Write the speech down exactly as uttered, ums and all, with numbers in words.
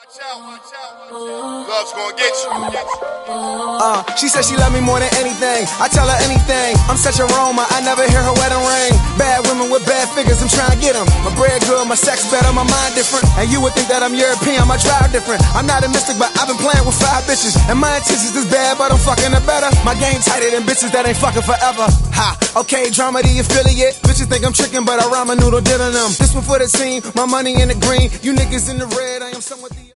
Love's gonna get you. Uh, she said she love me more than anything. I tell her anything. I'm such a Roma, I never hear her wedding ring. Bad women with bad figures, I'm trying to get them. My bread good, my sex better, my mind different. And you would think that I'm European, my drive different. I'm not a mystic, but I've been playing with five bitches. And my intentions is bad, but I'm fucking her better. My game tighter than bitches that ain't fucking forever. Ha, okay, drama the affiliate. Bitches think I'm tricking, but I ramen noodle did on them. This one for the team, my money in the green. You niggas in the red, I am somewhat the